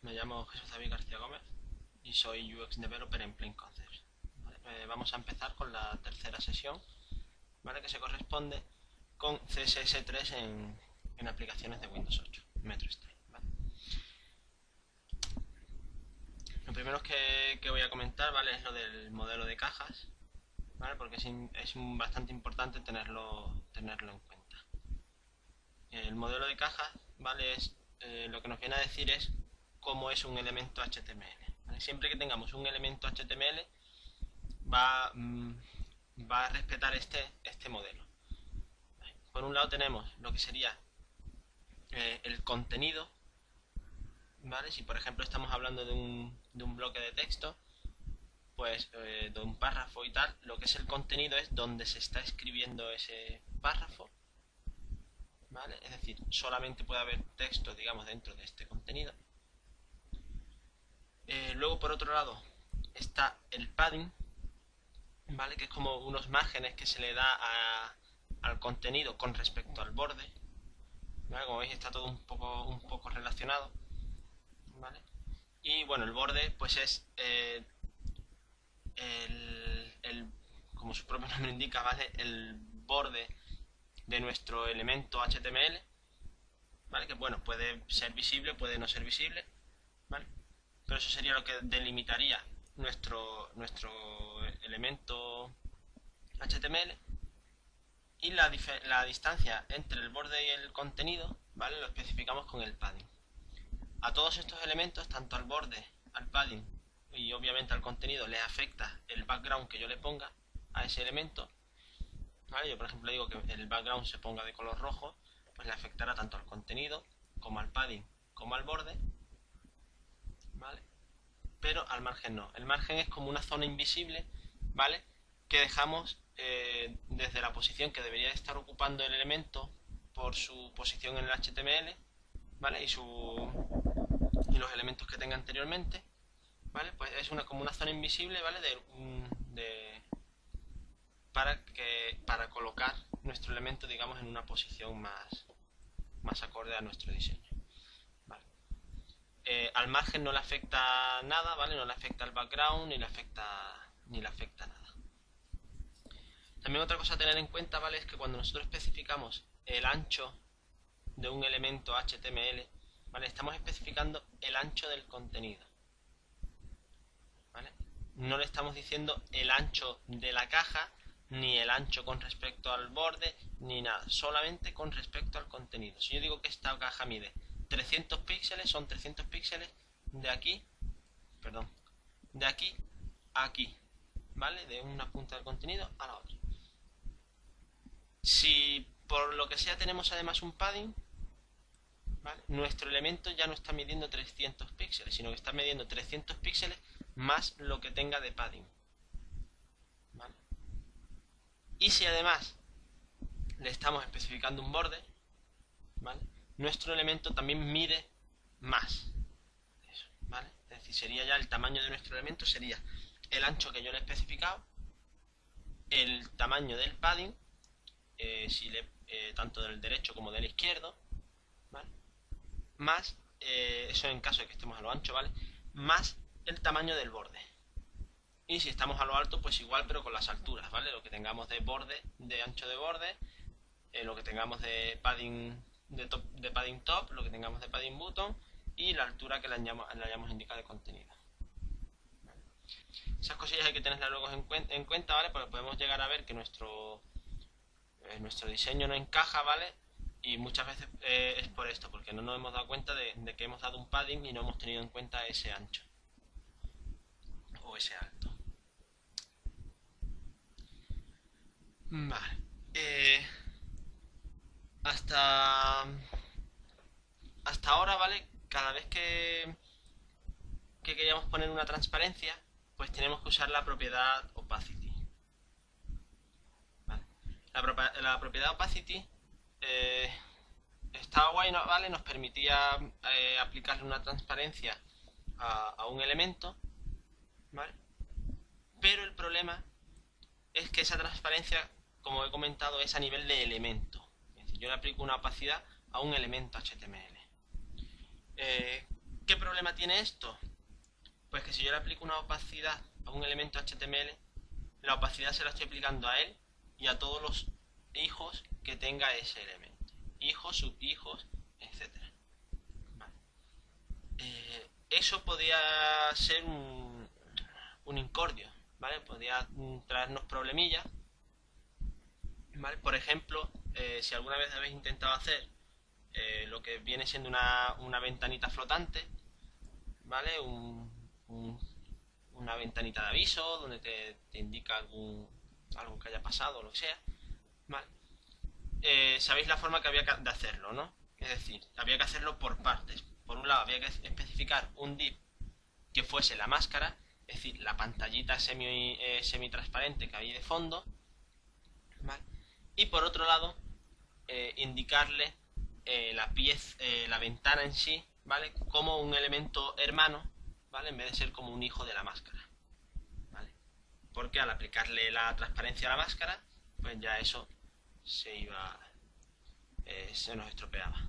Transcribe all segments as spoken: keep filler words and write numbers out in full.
me llamo Jesús David García Gómez y soy U X Developer en Plain Concepts. ¿Vale? Eh, vamos a empezar con la tercera sesión, ¿vale? Que se corresponde con C S S tres en, en aplicaciones de Windows ocho, MetroStyle. ¿Vale? Lo primero que, que voy a comentar, ¿vale? Es lo del modelo de cajas, ¿vale? Porque es, es bastante importante tenerlo, tenerlo en cuenta. El modelo de cajas, ¿vale? Es, eh, lo que nos viene a decir es cómo es un elemento H T M L. ¿Vale? Siempre que tengamos un elemento H T M L va, mmm, va a respetar este, este modelo. ¿Vale? Por un lado tenemos lo que sería eh, el contenido, ¿vale? Si por ejemplo estamos hablando de un, de un bloque de texto, pues eh, de un párrafo y tal, lo que es el contenido es donde se está escribiendo ese párrafo, ¿vale? Es decir, solamente puede haber texto, digamos, dentro de este contenido. Eh, luego, por otro lado, está el padding, ¿vale? Que es como unos márgenes que se le da a, al contenido con respecto al borde, ¿vale? Como veis, está todo un poco, un poco relacionado, ¿vale? Y bueno, el borde, pues es eh, el, el, como su propio nombre indica, ¿vale? El borde de nuestro elemento H T M L, ¿vale? Que bueno, puede ser visible, puede no ser visible, ¿vale? Pero eso sería lo que delimitaría nuestro, nuestro elemento H T M L. Y la, la distancia entre el borde y el contenido, ¿vale? Lo especificamos con el padding. A todos estos elementos, tanto al borde, al padding y obviamente al contenido, les afecta el background que yo le ponga a ese elemento, ¿vale? Yo por ejemplo digo que el background se ponga de color rojo, pues le afectará tanto al contenido como al padding como al borde, ¿vale? Pero al margen no. El margen es como una zona invisible, ¿vale? Que dejamos eh, desde la posición que debería estar ocupando el elemento por su posición en el H T M L, ¿vale? Y, su, y los elementos que tenga anteriormente, ¿vale? Pues es una, como una zona invisible, ¿vale? De, de, para, que, para colocar nuestro elemento, digamos, en una posición más, más acorde a nuestro diseño. Eh, al margen no le afecta nada, ¿vale? No le afecta el background ni le afecta, ni le afecta nada. También otra cosa a tener en cuenta, ¿vale? Es que cuando nosotros especificamos el ancho de un elemento H T M L, ¿vale? Estamos especificando el ancho del contenido, ¿vale? No le estamos diciendo el ancho de la caja, ni el ancho con respecto al borde, ni nada. Solamente con respecto al contenido. Si yo digo que esta caja mide trescientos píxeles, son trescientos píxeles de aquí, perdón, de aquí a aquí, ¿vale? De una punta del contenido a la otra. Si por lo que sea tenemos además un padding, ¿vale? Nuestro elemento ya no está midiendo trescientos píxeles, sino que está midiendo trescientos píxeles más lo que tenga de padding, ¿vale? Y si además le estamos especificando un borde, ¿vale? Nuestro elemento también mide más. Eso, ¿vale? Es decir, sería ya el tamaño de nuestro elemento, sería el ancho que yo le he especificado, el tamaño del padding, eh, si le, eh, tanto del derecho como del izquierdo, ¿vale? Más, eh, eso en caso de que estemos a lo ancho, ¿vale? Más el tamaño del borde. Y si estamos a lo alto, pues igual, pero con las alturas, ¿vale? Lo que tengamos de borde, de ancho de borde, eh, lo que tengamos de padding de, top, de padding top, lo que tengamos de padding bottom y la altura que le hayamos, le hayamos indicado de contenido. ¿Vale? Esas cosillas hay que tenerlas luego en, cuen en cuenta, ¿vale? Porque podemos llegar a ver que nuestro, eh, nuestro diseño no encaja, ¿vale? Y muchas veces eh, es por esto, porque no nos hemos dado cuenta de, de que hemos dado un padding y no hemos tenido en cuenta ese ancho o ese alto. Vale. Eh, hasta hasta ahora, ¿vale? Cada vez que, que queríamos poner una transparencia, pues tenemos que usar la propiedad opacity. ¿Vale? La, la propiedad opacity eh, estaba guay, ¿no? ¿Vale? Nos permitía eh, aplicarle una transparencia a, a un elemento, ¿vale? Pero el problema es que esa transparencia, como he comentado, es a nivel de elemento. Es decir, yo le aplico una opacidad a un elemento H T M L. Eh, ¿Qué problema problema tiene esto? Pues que si yo le aplico una opacidad a un elemento H T M L, la opacidad se la estoy aplicando a él y a todos los hijos que tenga ese elemento. Hijos, subhijos, etcétera. Vale. Eh, eso podría ser un, un incordio, ¿vale? Podría traernos problemillas, ¿vale? Por ejemplo, eh, si alguna vez habéis intentado hacer eh, lo que viene siendo una, una ventanita flotante, ¿vale? Un, un, una ventanita de aviso donde te, te indica algún, algo que haya pasado o lo que sea, ¿vale? Eh, sabéis la forma que había de hacerlo, ¿no? Es decir, había que hacerlo por partes. Por un lado había que especificar un div que fuese la máscara, es decir, la pantallita semi, eh, semi-transparente que había de fondo, ¿vale? Y por otro lado, eh, indicarle eh, la pieza, eh, la ventana en sí, ¿vale? Como un elemento hermano, ¿vale? En vez de ser como un hijo de la máscara, ¿vale? Porque al aplicarle la transparencia a la máscara, pues ya eso se iba, eh, se nos estropeaba.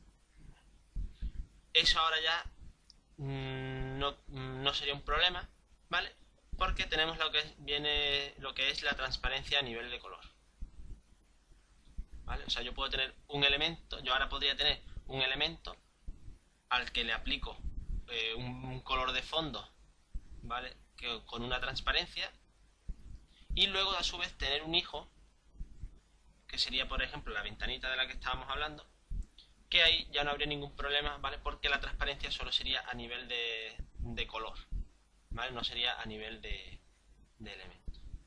Eso ahora ya mmm, no, no sería un problema, ¿vale? Porque tenemos lo que es, viene lo que es la transparencia a nivel de color, ¿vale? O sea, yo puedo tener un elemento, yo ahora podría tener un elemento al que le aplico eh, un, un color de fondo, ¿vale? Que, con una transparencia, y luego a su vez tener un hijo que sería, por ejemplo, la ventanita de la que estábamos hablando, que ahí ya no habría ningún problema, ¿vale? Porque la transparencia solo sería a nivel de, de color, ¿vale? No sería a nivel de, de elemento.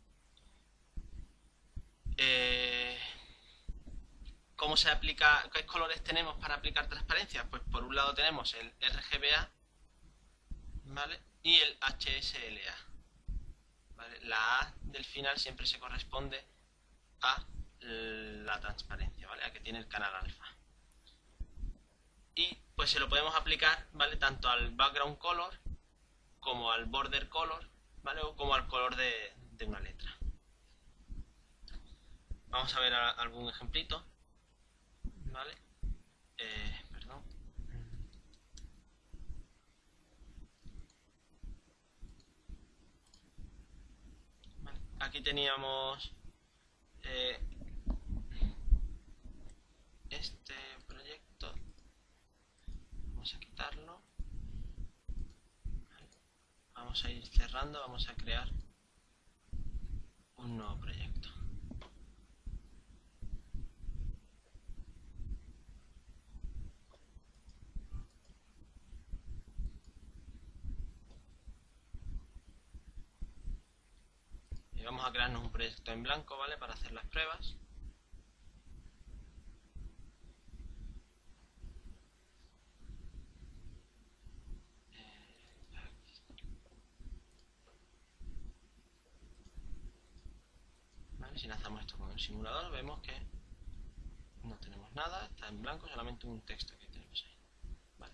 Eh, ¿Cómo se aplica? ¿Qué colores tenemos para aplicar transparencia? Pues por un lado tenemos el R G B A, ¿vale? Y el H S L A, ¿vale? La A del final siempre se corresponde a la transparencia, ¿vale? A que tiene el canal alfa. Y pues se lo podemos aplicar, ¿vale? Tanto al background color como al border color, ¿vale? O como al color de, de una letra. Vamos a ver a, algún ejemplito, ¿vale? Eh, perdón. Vale. Aquí teníamos eh, este proyecto. Vamos a quitarlo. Vale. Vamos a ir cerrando, vamos a crear un nuevo proyecto. Y vamos a crearnos un proyecto en blanco, ¿vale? Para hacer las pruebas. Si lanzamos esto con el simulador, vemos que no tenemos nada, está en blanco, solamente un texto que tenemos ahí. Vale.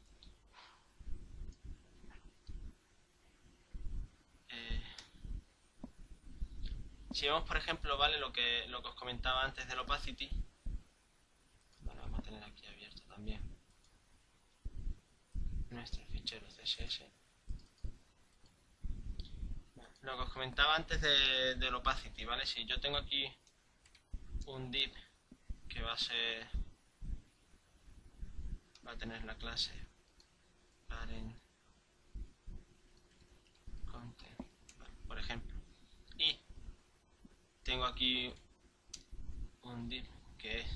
Eh, si vemos, por ejemplo, vale lo que, lo que os comentaba antes del opacity, vale, vamos a tener aquí abierto también nuestro fichero C S S. Vale, lo que os comentaba antes de, del opacity, ¿vale? Si yo tengo aquí un div que va a ser, va a tener la clase parent content, ¿vale? Por ejemplo, y tengo aquí un div que es,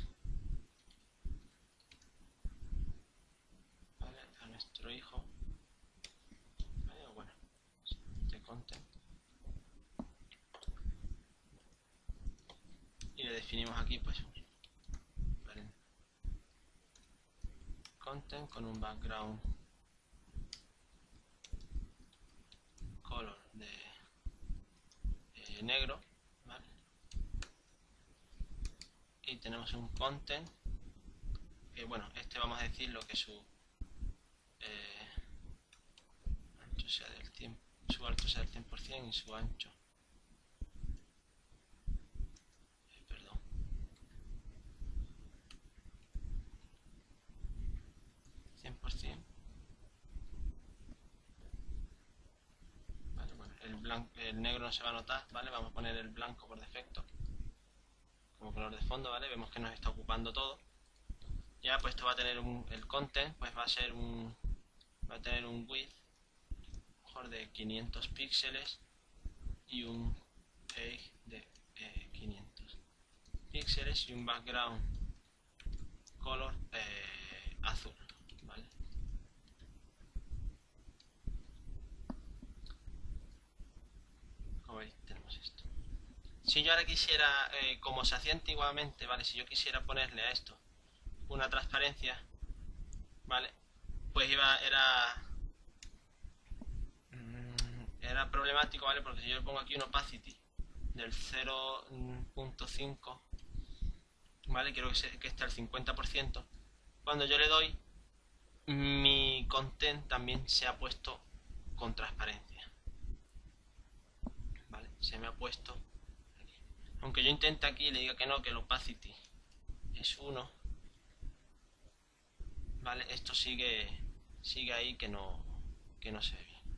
¿vale? A nuestro hijo, ¿vale? O bueno, de content, y le definimos aquí pues parent content con un background color de eh, negro, ¿vale? Y tenemos un content que, bueno, este vamos a decir lo que su eh, ancho sea del cien, su alto sea del cien por cien y su ancho eh, perdón cien por cien negro no se va a notar, ¿vale? Vamos a poner el blanco por defecto como color de fondo, ¿vale? Vemos que nos está ocupando todo. Ya pues esto va a tener un, el content, pues va a ser un, va a tener un width mejor de quinientos píxeles y un height de eh, quinientos píxeles y un background color eh, azul, ¿vale? Como veis tenemos esto. Si yo ahora quisiera, eh, como se hacía antiguamente, ¿vale? Si yo quisiera ponerle a esto una transparencia, ¿vale? Pues iba, era era problemático, ¿vale? Porque si yo le pongo aquí un opacity del cero punto cinco, ¿vale? Quiero que, se, que esté al cincuenta por ciento. Cuando yo le doy, mi content también se ha puesto con transparencia, ¿vale? Se me ha puesto aquí. Aunque yo intente aquí y le diga que no, que el opacity es uno, ¿vale? Esto sigue, sigue ahí que no, que no se ve bien.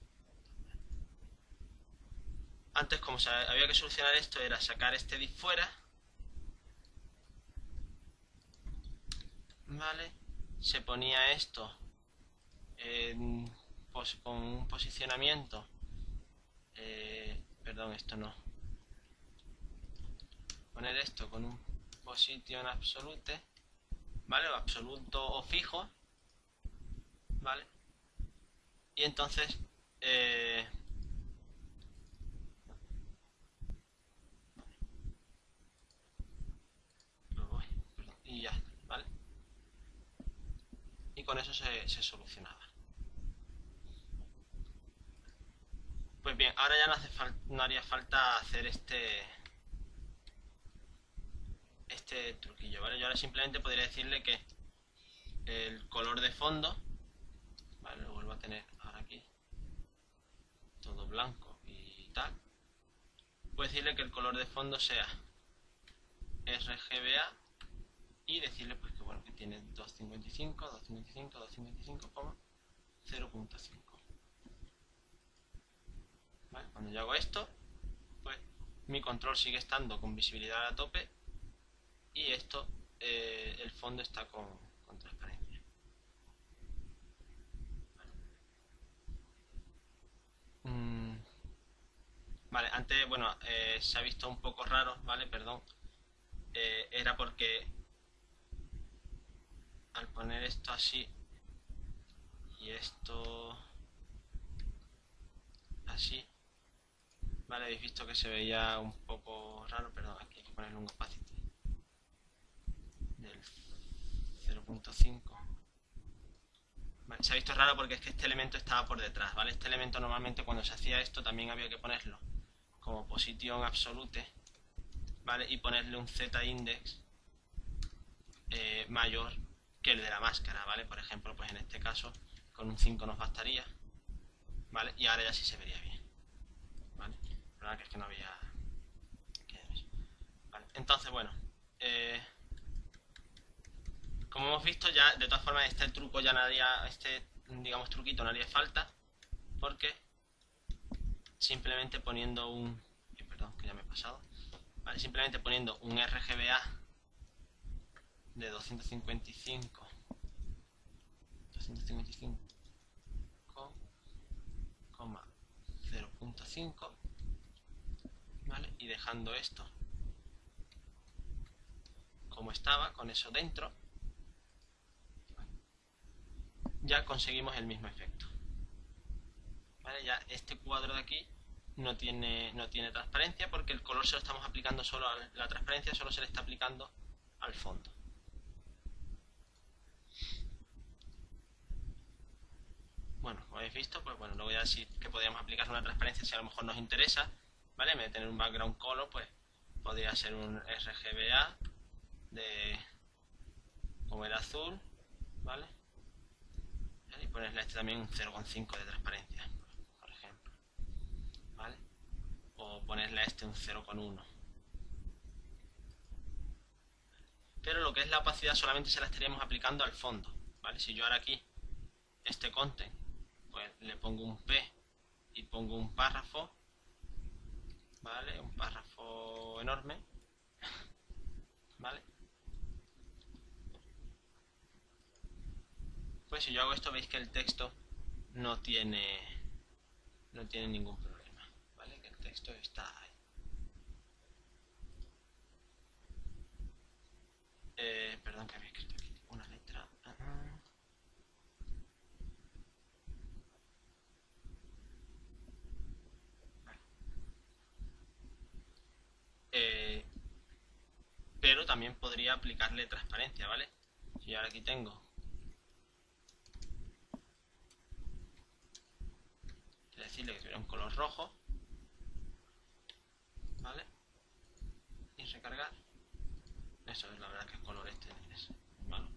Antes, como se había que solucionar esto, era sacar este div fuera, ¿vale? Se ponía esto en, pos, con un posicionamiento, eh, perdón, esto no, poner esto con un position absolute, ¿vale? O absoluto o fijo, ¿vale? Y entonces eh, y ya, ¿vale? Y con eso se, se solucionaba. Pues bien, ahora ya no, hace no haría falta hacer este este truquillo, ¿vale? Yo ahora simplemente podría decirle que el color de fondo, ¿vale? Lo vuelvo a tener ahora aquí, todo blanco y tal. Puedo decirle que el color de fondo sea R G B A y decirle pues que bueno, que tiene doscientos cincuenta y cinco, doscientos cincuenta y cinco, doscientos cincuenta y cinco, cero punto cinco. ¿Vale? Cuando yo hago esto, pues mi control sigue estando con visibilidad a tope y esto, eh, el fondo está con, con transparencia. Vale. Mm. Vale, antes, bueno, eh, se ha visto un poco raro, ¿vale? Perdón. Eh, era porque al poner esto así y esto así, vale, habéis visto que se veía un poco raro, perdón, aquí hay que ponerle un opacity del cero punto cinco. Vale, se ha visto raro porque es que este elemento estaba por detrás, ¿vale? Este elemento normalmente cuando se hacía esto también había que ponerlo como position absolute, ¿vale? Y ponerle un z-index eh, mayor que el de la máscara, ¿vale? Por ejemplo, pues en este caso con un cinco nos bastaría, ¿vale? Y ahora ya sí se vería bien, ¿vale? La verdad que es que no había... Vale. Entonces, bueno, eh... como hemos visto ya, de todas formas, este truco ya no haría, este, digamos, truquito no haría falta, porque simplemente poniendo un... Perdón, que ya me he pasado. Vale, simplemente poniendo un R G B A de doscientos cincuenta y cinco, doscientos cincuenta y cinco, cero punto cinco, ¿vale? Y dejando esto como estaba, con eso dentro, ya conseguimos el mismo efecto, ¿vale? Ya este cuadro de aquí no tiene, no tiene transparencia porque el color se lo estamos aplicando solo a la transparencia, solo se le está aplicando al fondo. Bueno, como habéis visto, pues bueno, luego ya sí que podríamos aplicar una transparencia si a lo mejor nos interesa, ¿vale? En vez de tener un background color, pues podría ser un R G B A de como el azul, ¿vale? Y ponerle a este también un cero coma cinco de transparencia, por ejemplo, ¿vale? O ponerle a este un cero coma uno. Pero lo que es la opacidad solamente se la estaríamos aplicando al fondo, ¿vale? Si yo ahora aquí, este content, pues le pongo un P y pongo un párrafo, ¿vale? Un párrafo enorme, ¿vale? Pues si yo hago esto veis que el texto no tiene no tiene ningún problema, ¿vale? Que el texto está ahí. Eh, perdón que había escrito aquí una letra. Uh-huh. Vale. Eh, pero también podría aplicarle transparencia, ¿vale? Si yo ahora aquí tengo, quiero decirle que tuviera un color rojo, ¿vale? Y recargar. Eso es la verdad que el color este es malo.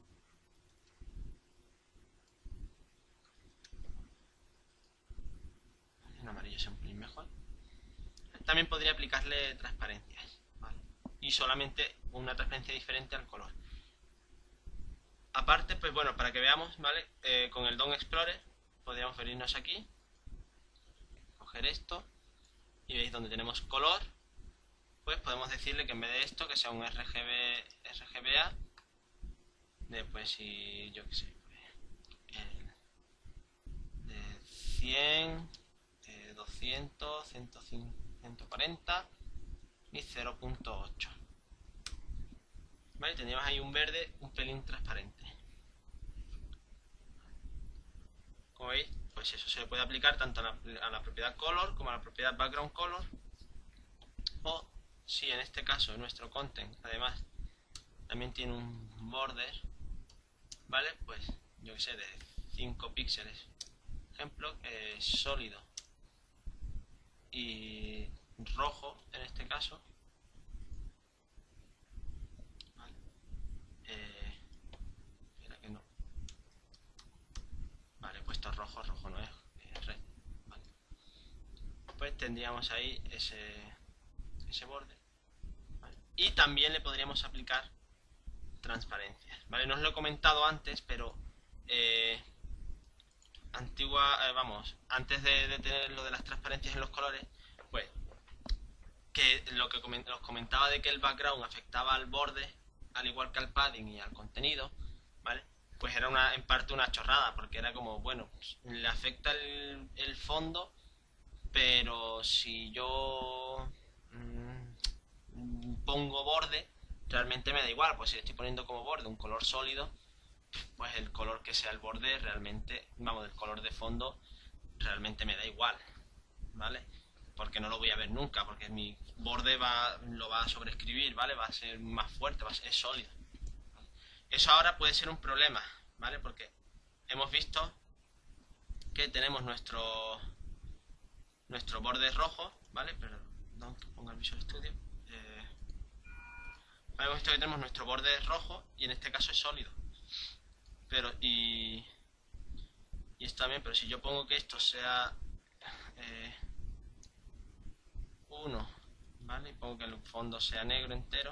En amarillo es un pelín mejor. También podría aplicarle transparencias, ¿vale? Y solamente una transparencia diferente al color. Aparte, pues bueno, para que veamos, ¿vale? Eh, con el D O M Explorer podríamos venirnos aquí, coger esto y veis donde tenemos color, pues podemos decirle que en vez de esto que sea un R G B, R G B A, después si yo qué sé, pues, el de cien, eh, doscientos, ciento cuarenta y cero punto ocho. Vale, tendríamos ahí un verde un pelín transparente. Como veis, pues eso se le puede aplicar tanto a la, a la propiedad color como a la propiedad background color. O si en este caso nuestro content además también tiene un border, ¿vale? Pues yo que sé, de cinco píxeles, ejemplo, eh, sólido y rojo en este caso, ¿vale? Eh, espera que no. Vale, he puesto rojo, rojo no es, es red, ¿vale? Pues tendríamos ahí ese, ese borde, ¿vale? Y también le podríamos aplicar transparencias, ¿vale? No os lo he comentado antes, pero eh, antigua, eh, vamos, antes de, de tener lo de las transparencias en los colores, pues que lo que coment os comentaba de que el background afectaba al borde, al igual que al padding y al contenido, ¿vale? Pues era una, en parte una chorrada, porque era como, bueno, pues, le afecta el, el fondo, pero si yo mmm, pongo borde, realmente me da igual, pues si le estoy poniendo como borde un color sólido, pues el color que sea el borde realmente, vamos, del color de fondo, realmente me da igual, ¿vale? Porque no lo voy a ver nunca, porque mi borde va, lo va a sobreescribir, ¿vale? Va a ser más fuerte, va a ser, es sólido. Eso ahora puede ser un problema, ¿vale? Porque hemos visto que tenemos nuestro nuestro borde rojo, ¿vale? Perdón que ponga el Visual Studio. Eh, hemos visto que tenemos nuestro borde rojo y en este caso es sólido. Pero, y, y esto también, pero si yo pongo que esto sea eh, uno, ¿vale? Y pongo que el fondo sea negro entero,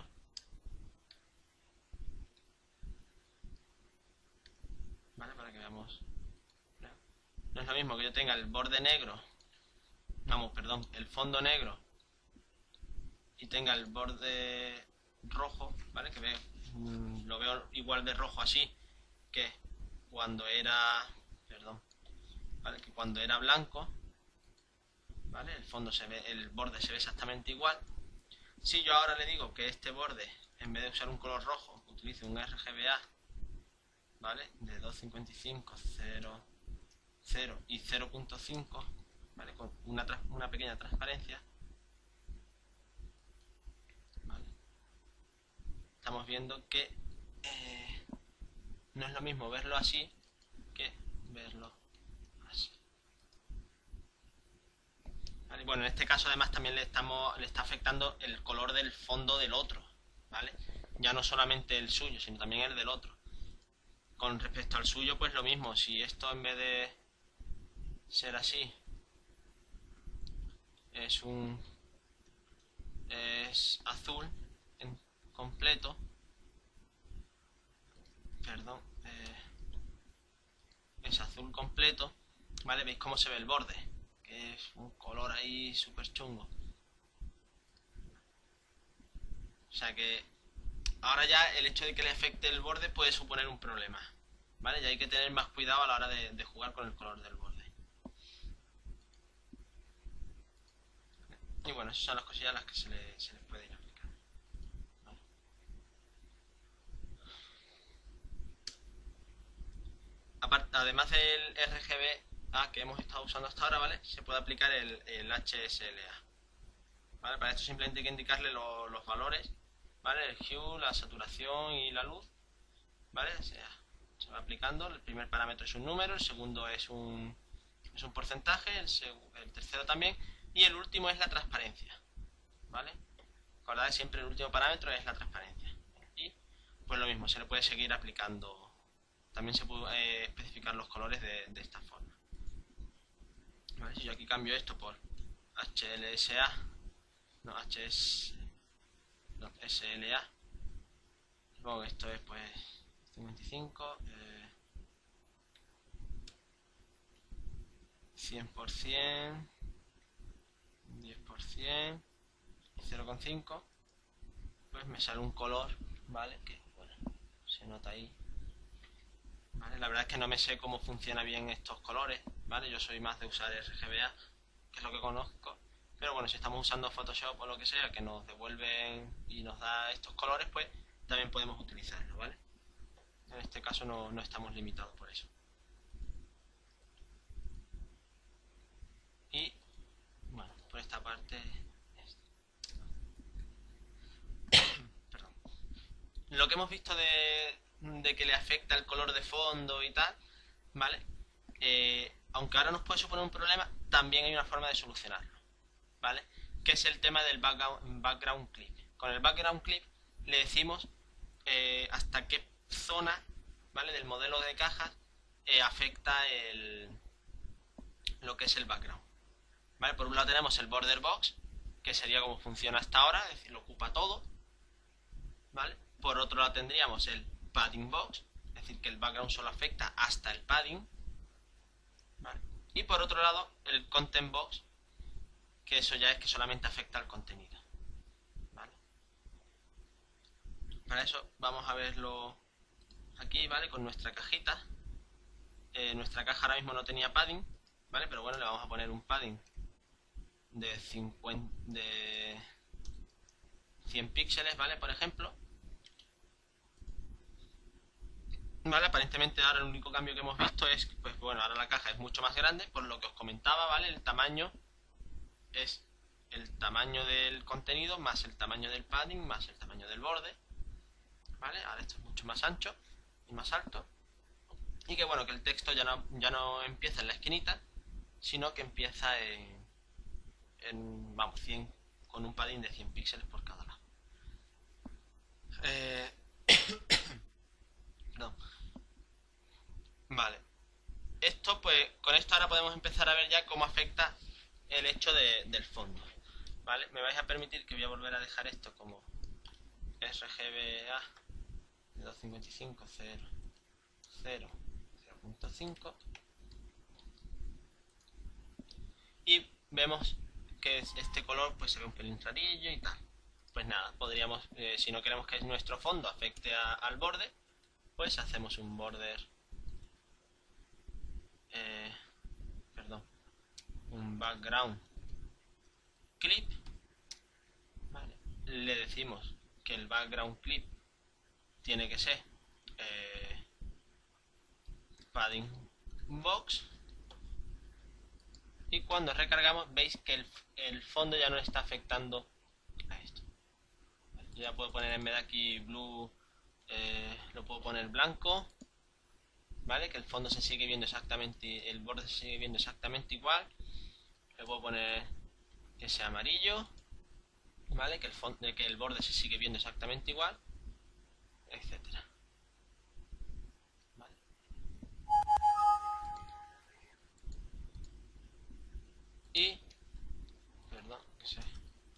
¿vale? Para que veamos. No es lo mismo que yo tenga el borde negro, vamos, perdón, el fondo negro y tenga el borde rojo, ¿vale? Que ve, mmm, lo veo igual de rojo así que cuando era, perdón, ¿vale? Que cuando era blanco, ¿vale? El fondo se ve, el borde se ve exactamente igual. Si yo ahora le digo que este borde, en vez de usar un color rojo, utilice un R G B A, ¿vale? De doscientos cincuenta y cinco, cero, cero y cero punto cinco, ¿vale? Con una, una pequeña transparencia, ¿vale? Estamos viendo que eh, no es lo mismo verlo así que verlo así. ¿Vale? Bueno, en este caso además también le, estamos, le está afectando el color del fondo del otro, ¿vale? Ya no solamente el suyo, sino también el del otro. Con respecto al suyo, pues lo mismo. Si esto en vez de ser así es un es azul en completo, perdón, eh, es azul completo, ¿vale? ¿Veis cómo se ve el borde? Que es un color ahí súper chungo. sea que ahora ya el hecho de que le afecte el borde puede suponer un problema, ¿vale? Ya hay que tener más cuidado a la hora de, de jugar con el color del borde. Y bueno, esas son las cosillas a las que se, le, se les puede ir aplicando. ¿Vale? Aparte, además del R G B A que hemos estado usando hasta ahora, ¿vale? Se puede aplicar el, el H S L A. ¿Vale? Para esto simplemente hay que indicarle lo, los valores, ¿vale? El hue, la saturación y la luz, ¿vale? O sea, se va aplicando. El primer parámetro es un número, el segundo es un, es un porcentaje, el, el tercero también, y el último es la transparencia, ¿vale? Recordad, siempre el último parámetro es la transparencia. Y pues lo mismo, se le puede seguir aplicando. También se puede eh, especificar los colores de, de esta forma. ¿Vale? Si yo aquí cambio esto por H L S A, no, H S, no, S L A, supongo que esto es pues cincuenta y cinco, eh, cien por cien, diez por cien, cero coma cinco, pues me sale un color, ¿vale? Que bueno, se nota ahí. ¿Vale? La verdad es que no me sé cómo funciona bien estos colores, ¿vale? Yo soy más de usar R G B A, que es lo que conozco. Pero bueno, si estamos usando Photoshop o lo que sea, que nos devuelven y nos da estos colores, pues también podemos utilizarlo, ¿vale? En este caso no, no estamos limitados por eso. Y, bueno, por esta parte... Perdón. Lo que hemos visto de, de que le afecta el color de fondo y tal, ¿vale? Eh, aunque ahora nos puede suponer un problema, también hay una forma de solucionarlo, ¿vale? Que es el tema del background, background clip. Con el background clip le decimos eh, hasta qué zona, ¿vale? Del modelo de cajas eh, afecta el, lo que es el background, ¿vale? Por un lado tenemos el border box, que sería como funciona hasta ahora, es decir, lo ocupa todo, ¿vale? Por otro lado tendríamos el padding box, es decir, que el background solo afecta hasta el padding, ¿vale? Y por otro lado el content box, que eso ya es que solamente afecta al contenido, ¿vale? Para eso vamos a verlo aquí, ¿vale? Con nuestra cajita. Eh, nuestra caja ahora mismo no tenía padding, ¿vale? Pero bueno, le vamos a poner un padding de cincuenta, de cien píxeles, ¿vale? Por ejemplo. Vale, aparentemente ahora el único cambio que hemos visto es, pues bueno, ahora la caja es mucho más grande, por lo que os comentaba, ¿vale? El tamaño es el tamaño del contenido más el tamaño del padding más el tamaño del borde, ¿vale? Ahora esto es mucho más ancho y más alto. Y que bueno, que el texto ya no, ya no empieza en la esquinita, sino que empieza en, en vamos, cien, con un padding de cien píxeles por cada lado. Eh... Perdón. Vale. Esto, pues, con esto ahora podemos empezar a ver ya cómo afecta el hecho de, del fondo. ¿Vale? Me vais a permitir que voy a volver a dejar esto como R G B A de doscientos cincuenta y cinco, cero, cero, cero punto cinco. Y vemos que este color pues se ve un pelín rarillo y tal. Pues nada, podríamos, eh, si no queremos que nuestro fondo afecte a, al borde, pues hacemos un border, eh, perdón, un background clip, ¿vale? Le decimos que el background clip tiene que ser eh, padding box, y cuando recargamos veis que el, el fondo ya no está afectando a esto. Yo ya puedo poner en vez de aquí blue, eh, lo puedo poner blanco, ¿vale? Que el fondo se sigue viendo exactamente, el borde se sigue viendo exactamente igual. Le puedo poner que sea amarillo, ¿vale? Que el, fondo, que el borde se sigue viendo exactamente igual, etcétera. ¿Vale? Y, perdón, que sé.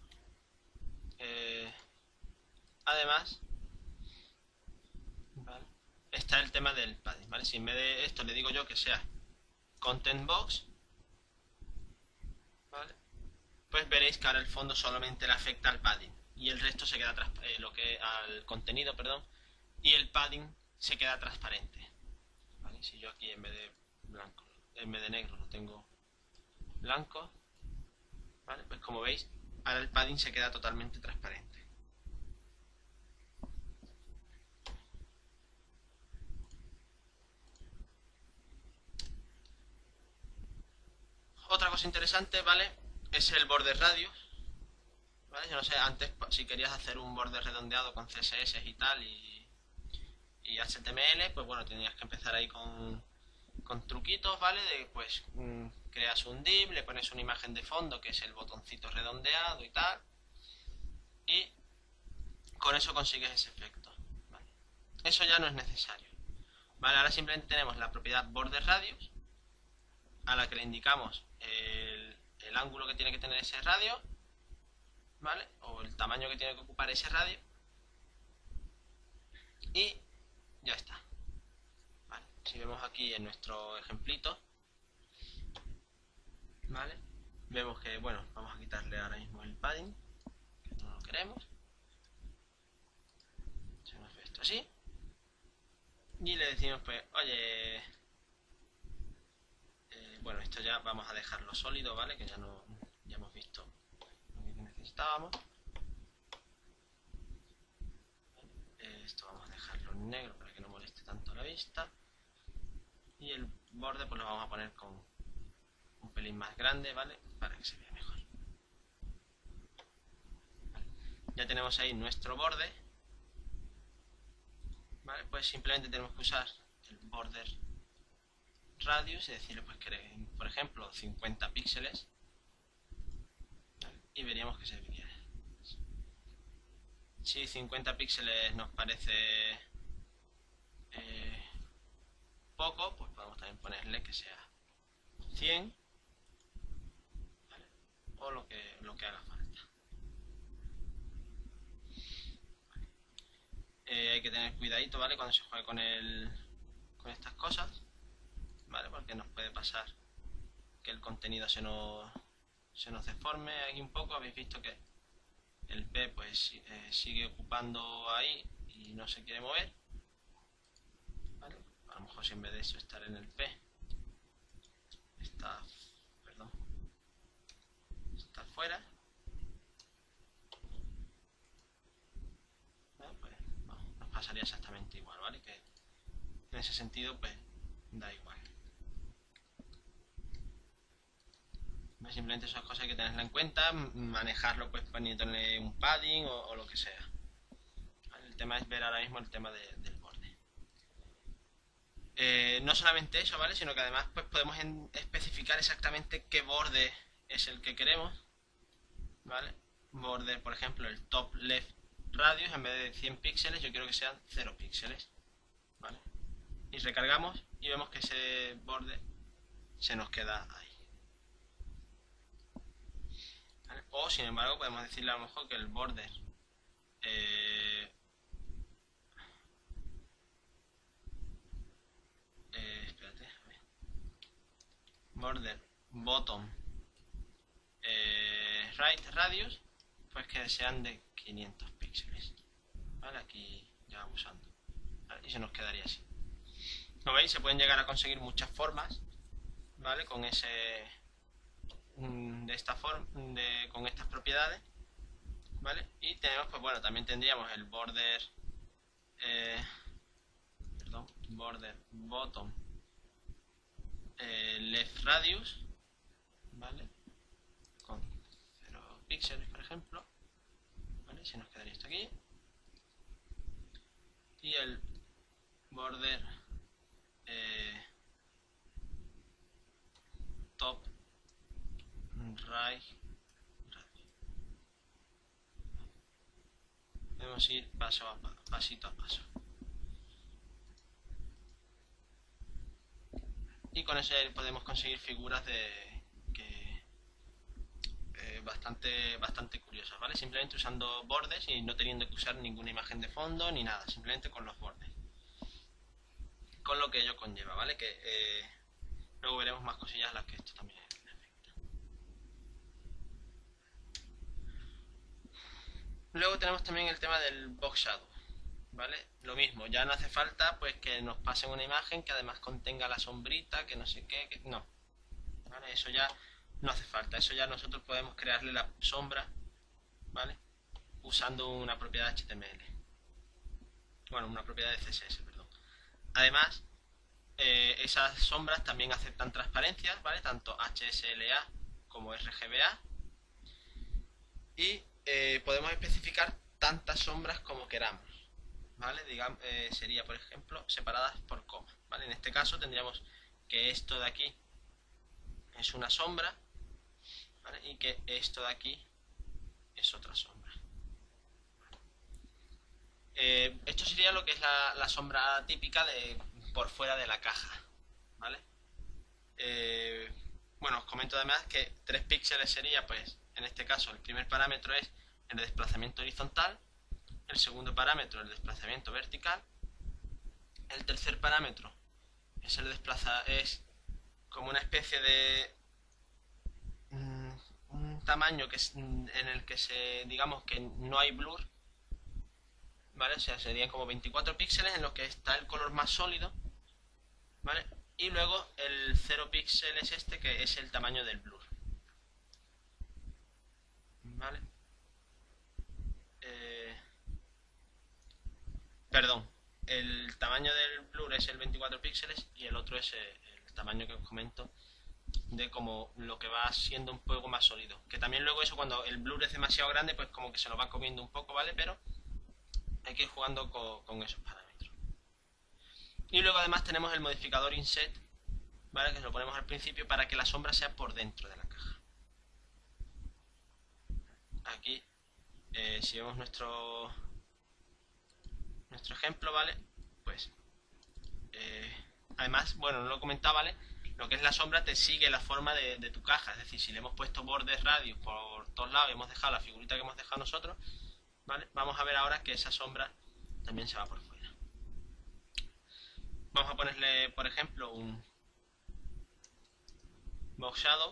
Eh, además, ¿vale? Está el tema del padding, ¿vale? Si en vez de esto le digo yo que sea content box, ¿vale? Pues veréis que ahora el fondo solamente le afecta al padding y el resto se queda eh, lo que al contenido, perdón, y el padding se queda transparente. ¿Vale? Si yo aquí en vez de blanco, en vez de negro lo tengo blanco, ¿vale? Pues como veis, ahora el padding se queda totalmente transparente. Otra cosa interesante, ¿vale? Es el border radius. ¿Vale? Yo no sé, antes si querías hacer un border redondeado con C S S y tal y, y H T M L, pues bueno, tenías que empezar ahí con, con truquitos, ¿vale? De pues mmm, creas un div, le pones una imagen de fondo que es el botoncito redondeado y tal, y con eso consigues ese efecto, ¿vale? Eso ya no es necesario, ¿vale? Ahora simplemente tenemos la propiedad border radius, a la que le indicamos el, el ángulo que tiene que tener ese radio, ¿vale? O el tamaño que tiene que ocupar ese radio, y ya está, ¿vale? Si vemos aquí en nuestro ejemplito, ¿vale? Vemos que, bueno, vamos a quitarle ahora mismo el padding, que no lo queremos. Se nos ve esto así. Y le decimos, pues, oye, eh, bueno, esto ya vamos a dejarlo sólido, ¿vale? Que ya no, ya hemos visto lo que necesitábamos. ¿Vale? Esto vamos a dejarlo en negro para que no moleste tanto la vista. Y el borde, pues lo vamos a poner con un pelín más grande, ¿vale? Para que se vea mejor. ¿Vale? Ya tenemos ahí nuestro borde, ¿vale? Pues simplemente tenemos que usar el border radius y decirle, pues que, por ejemplo, cincuenta píxeles, ¿vale? Y veríamos que se vería. Si cincuenta píxeles nos parece eh, poco, pues podemos también ponerle que sea cien, ¿vale? O lo que, lo que haga falta. ¿Vale? Eh, hay que tener cuidadito, ¿vale? Cuando se juegue con, el, con estas cosas, ¿vale? Porque nos puede pasar que el contenido se nos, se nos deforme aquí un poco. Habéis visto que el P pues eh, sigue ocupando ahí y no se quiere mover, ¿vale? A lo mejor si en vez de eso estar en el P está, perdón, está fuera, ¿vale? Pues bueno, nos pasaría exactamente igual, ¿vale? Que en ese sentido pues da igual. Simplemente esas cosas hay que tenerla en cuenta, manejarlo pues poniéndole un padding o, o lo que sea. ¿Vale? El tema es ver ahora mismo el tema de, del borde. Eh, no solamente eso, ¿vale? Sino que además pues podemos en, especificar exactamente qué borde es el que queremos, ¿vale? Borde, por ejemplo, el top left radius, en vez de cien píxeles, yo quiero que sean cero píxeles, ¿vale? Y recargamos y vemos que ese borde se nos queda ahí. ¿Vale? O sin embargo podemos decirle a lo mejor que el border eh, eh, espérate, a ver. Border bottom eh, right radius, pues que sean de quinientos píxeles, ¿vale? Aquí ya vamos usando, ¿vale? Y se nos quedaría así. Como veis, se pueden llegar a conseguir muchas formas, ¿vale? Con ese de esta forma, de, con estas propiedades, ¿vale? Y tenemos, pues bueno, también tendríamos el border eh, perdón, border bottom eh, left radius, ¿vale? Con cero píxeles, por ejemplo, ¿vale? Se nos quedaría esto aquí. Y el border eh, top right radio. Debemos ir paso a paso, pasito a paso. Y con eso ya podemos conseguir figuras de que eh, bastante bastante curiosas, ¿vale? Simplemente usando bordes y no teniendo que usar ninguna imagen de fondo ni nada, simplemente con los bordes. Con lo que ello conlleva, ¿vale? Que eh, luego veremos más cosillas a las que esto también afecta. Luego tenemos también el tema del box shadow, ¿vale? Lo mismo, ya no hace falta pues que nos pasen una imagen que además contenga la sombrita, que no sé qué, que no, ¿vale? Eso ya no hace falta, eso ya nosotros podemos crearle la sombra, ¿vale? Usando una propiedad H T M L. Bueno, una propiedad de C S S, perdón. Además, eh, esas sombras también aceptan transparencias, ¿vale? Tanto H S L A como R G B A. Y eh, podemos especificar tantas sombras como queramos, ¿vale? Digamos, eh, sería, por ejemplo, separadas por coma, ¿vale? En este caso tendríamos que esto de aquí es una sombra, ¿vale? Y que esto de aquí es otra sombra. Eh, esto sería lo que es la, la sombra típica de por fuera de la caja, ¿vale? Eh, bueno, os comento además que tres píxeles sería, pues, en este caso, el primer parámetro es el desplazamiento horizontal, el segundo parámetro el desplazamiento vertical, el tercer parámetro es el desplaza es como una especie de mm, un tamaño que es, en el que se digamos que no hay blur, ¿vale? O sea, serían como veinticuatro píxeles en los que está el color más sólido, ¿vale? Y luego el cero píxel es este, que es el tamaño del blur, ¿vale? Eh, perdón, el tamaño del blur es el veinticuatro píxeles y el otro es el tamaño que os comento de como lo que va siendo un poco más sólido. Que también luego eso, cuando el blur es demasiado grande, pues como que se lo va comiendo un poco, ¿vale? Pero hay que ir jugando con, con esos parámetros. Y luego además tenemos el modificador inset, ¿vale? Que lo ponemos al principio para que la sombra sea por dentro de la caja. Aquí, eh, si vemos nuestro nuestro ejemplo, ¿vale? Pues, eh, además, bueno, no lo comentaba, ¿vale? Lo que es la sombra te sigue la forma de, de tu caja, es decir, si le hemos puesto bordes radios por todos lados y hemos dejado la figurita que hemos dejado nosotros, ¿vale? Vamos a ver ahora que esa sombra también se va por fuera. Vamos a ponerle, por ejemplo, un box shadow,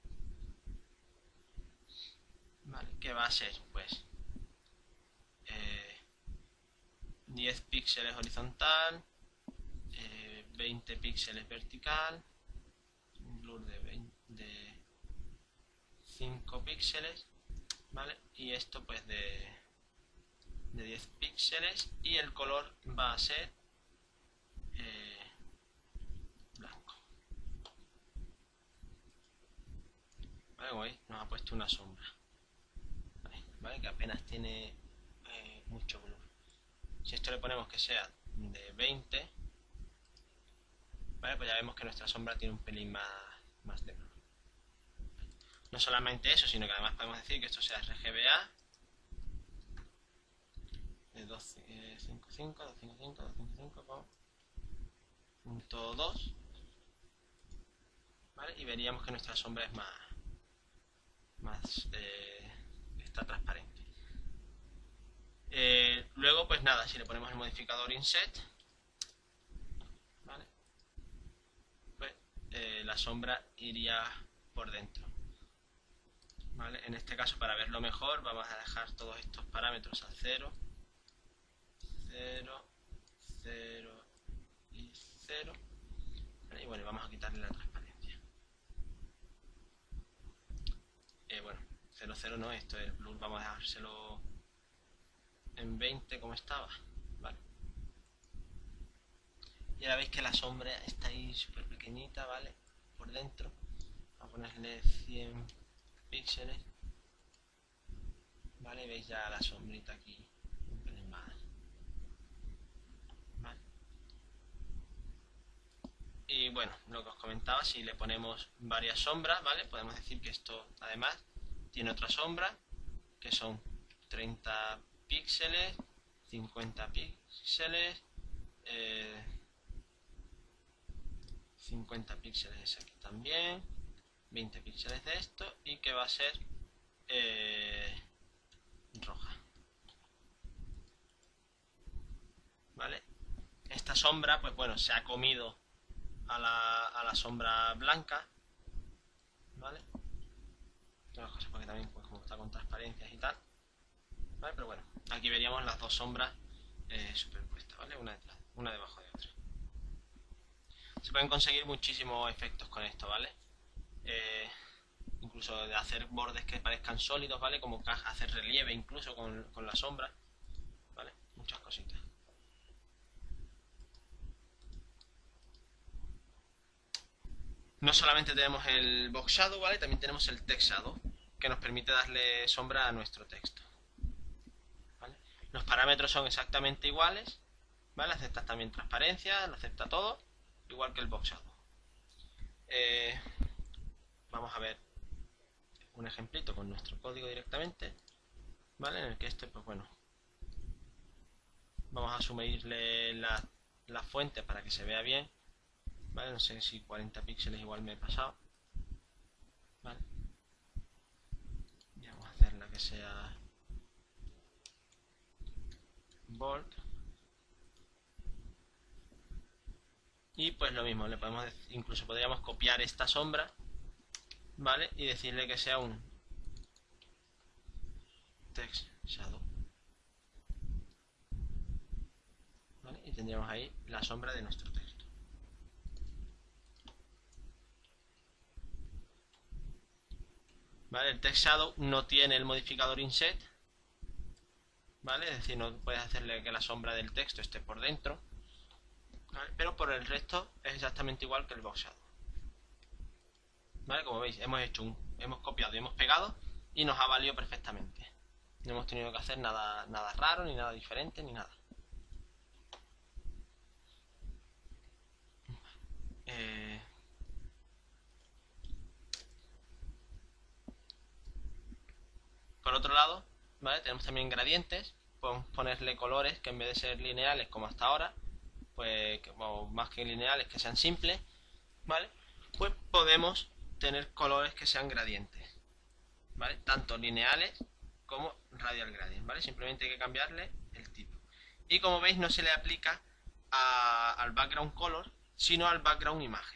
¿vale? Que va a ser, pues, eh, diez píxeles horizontal, eh, veinte píxeles vertical, un blur de, veinte, de cinco píxeles, ¿vale? Y esto pues de, de diez píxeles, y el color va a ser eh, blanco, ¿vale? Como veis, nos ha puesto una sombra, ¿vale? ¿Vale? Que apenas tiene eh, mucho blur. Si esto le ponemos que sea de veinte, ¿vale? Pues ya vemos que nuestra sombra tiene un pelín más, más de blur. No solamente eso, sino que además podemos decir que esto sea R G B A de doscientos cincuenta y cinco, doscientos cincuenta y cinco, doscientos cincuenta y cinco con punto dos, ¿vale? Y veríamos que nuestra sombra es más, más eh, está transparente. Eh, luego, pues nada, si le ponemos el modificador inset, ¿vale? Pues eh, la sombra iría por dentro, ¿vale? En este caso, para verlo mejor, vamos a dejar todos estos parámetros a cero, cero, cero y cero, ¿vale? Y bueno, vamos a quitarle la transparencia. Eh, bueno, cero, cero no, esto es el blur, vamos a dejárselo en veinte como estaba, ¿vale? Y ahora veis que la sombra está ahí súper pequeñita, ¿vale? Por dentro. Vamos a ponerle cien píxeles, ¿vale? Y veis ya la sombrita aquí un pelín más, ¿vale? Y bueno, lo que os comentaba, si le ponemos varias sombras, ¿vale? Podemos decir que esto además tiene otra sombra, que son treinta píxeles, cincuenta píxeles, eh, cincuenta píxeles aquí también, veinte píxeles de esto, y que va a ser eh, roja, ¿vale? Esta sombra, pues bueno, se ha comido a la, a la sombra blanca, ¿vale? Todas las cosas porque también, pues como está con transparencias y tal, ¿vale? Pero bueno, aquí veríamos las dos sombras eh, superpuestas, ¿vale? Una detrás, una debajo de otra. Se pueden conseguir muchísimos efectos con esto, ¿vale? Eh, incluso de hacer bordes que parezcan sólidos, ¿vale? Como hacer relieve incluso con, con la sombra, ¿vale? Muchas cositas. No solamente tenemos el box shadow, ¿vale? También tenemos el text shadow, que nos permite darle sombra a nuestro texto, ¿vale? Los parámetros son exactamente iguales, ¿vale? Acepta también transparencia, lo acepta todo, igual que el box shadow. Eh, vamos a ver un ejemplito con nuestro código directamente, ¿vale? En el que este, pues bueno, vamos a sumirle la, la fuente para que se vea bien, ¿vale? No sé si cuarenta píxeles igual me he pasado, ¿vale? Y vamos a hacerla que sea bold. Y pues lo mismo, le podemos decir, incluso podríamos copiar esta sombra, ¿vale? Y decirle que sea un text shadow, ¿vale? Y tendríamos ahí la sombra de nuestro texto. ¿Vale? El text shadow no tiene el modificador inset, ¿vale? Es decir, no puedes hacerle que la sombra del texto esté por dentro, ¿vale? Pero por el resto es exactamente igual que el box shadow, ¿vale? Como veis, hemos hecho un, hemos copiado y hemos pegado y nos ha valido perfectamente. No hemos tenido que hacer nada, nada raro, ni nada diferente, ni nada. Eh... Por otro lado, ¿vale? Tenemos también gradientes. Podemos ponerle colores que en vez de ser lineales como hasta ahora, pues o más que lineales, que sean simples, ¿vale? Pues podemos tener colores que sean gradientes, ¿vale? Tanto lineales como radial gradient, ¿vale? Simplemente hay que cambiarle el tipo. Y como veis, no se le aplica a, al background color, sino al background imagen.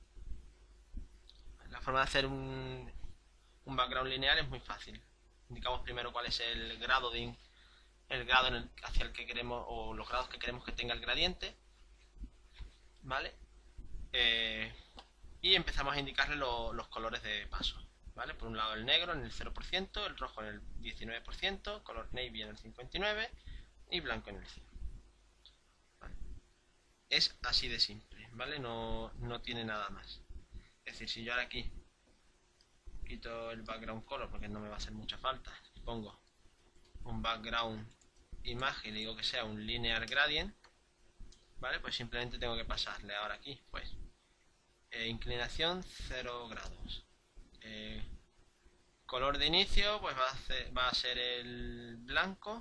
La forma de hacer un, un background lineal es muy fácil. Indicamos primero cuál es el grado de el grado en el, hacia el que queremos, o los grados que queremos que tenga el gradiente, ¿vale? Eh, y empezamos a indicarle lo, los colores de paso, ¿vale? Por un lado el negro en el cero por ciento, el rojo en el diecinueve por ciento, color navy en el cincuenta y nueve por ciento y blanco en el cien por ciento, ¿vale? Es así de simple, ¿vale? No, no tiene nada más. Es decir, si yo ahora aquí quito el background color porque no me va a hacer mucha falta y pongo un background imagen y le digo que sea un linear gradient, ¿vale? Pues simplemente tengo que pasarle ahora aquí, pues eh, inclinación cero grados, eh, color de inicio pues va a, hacer, va a ser el blanco,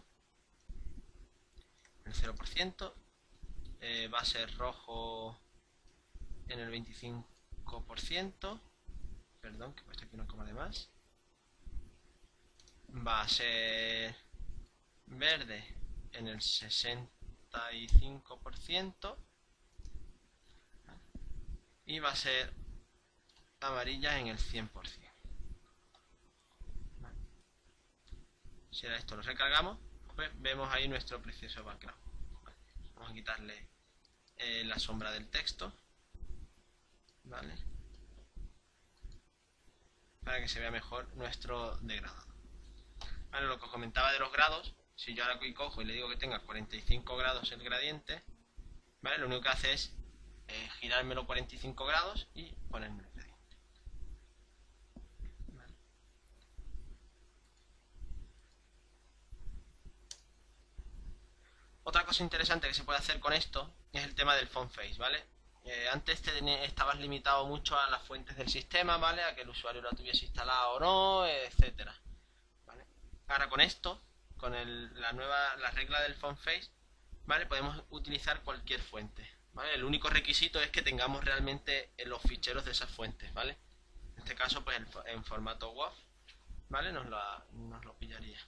el cero por ciento, eh, va a ser rojo en el veinticinco por ciento, perdón que he puesto aquí una coma de más, va a ser verde en el sesenta y cinco por ciento y va a ser amarilla en el cien por ciento. Si ahora esto lo recargamos, pues vemos ahí nuestro precioso background. Vamos a quitarle eh, la sombra del texto, ¿vale? Para que se vea mejor nuestro degradado. Vale, lo que os comentaba de los grados, si yo ahora cojo y le digo que tenga cuarenta y cinco grados el gradiente, ¿vale? Lo único que hace es eh, girármelo cuarenta y cinco grados y ponerme el gradiente. ¿Vale? Otra cosa interesante que se puede hacer con esto es el tema del font face, ¿vale? Eh, antes te estabas limitado mucho a las fuentes del sistema, ¿vale? A que el usuario la tuviese instalada o no, etcétera. ¿Vale? Ahora con esto, con el, la nueva la regla del font face, ¿vale? Podemos utilizar cualquier fuente, ¿vale? El único requisito es que tengamos realmente los ficheros de esas fuentes, ¿vale? En este caso, pues en formato W A V, ¿vale? Nos, la, nos lo pillaría.